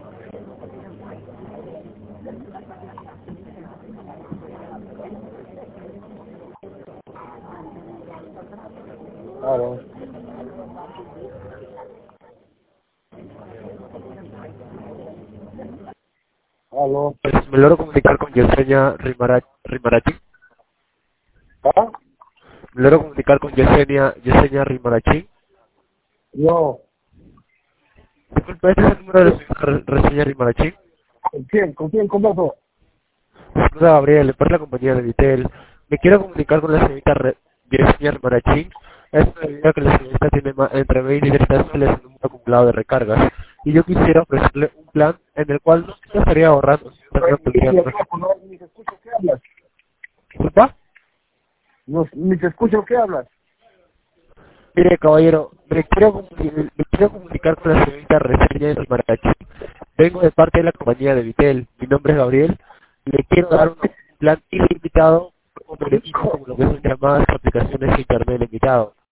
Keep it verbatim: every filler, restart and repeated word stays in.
Claro. Aló. Pues, ¿me logro comunicar con Yesenia Rimara- Rimarachi? ¿Ah? ¿Me logro comunicar con Yesenia, Yesenia Rimarachi? No. Disculpe, ¿este es el número de la señora Yesenia Rimarachi? ¿Con quién? ¿Con quién converso? Disculpe, Gabriel, por la compañía de Vitel. Me quiero comunicar con la señorita Re- Yesenia Rimarachi. Es debido a que la señorita tiene ma- entre veinte y treinta soles en un número acumulado de recargas. Y yo quisiera ofrecerle un plan en el cual no se estaría ahorrando, sino también obtendría una... No, ni te escucho qué hablas. ¿Disculpa? No, ni te escucho qué hablas. Mire, caballero, me quiero, comuni- me quiero comunicar con la señorita Reseña de Marachi. Vengo de parte de la compañía de Vitel. Mi nombre es Gabriel. Le quiero dar un plan ilimitado como beneficio como lo que son llamadas, aplicaciones e internet ilimitado.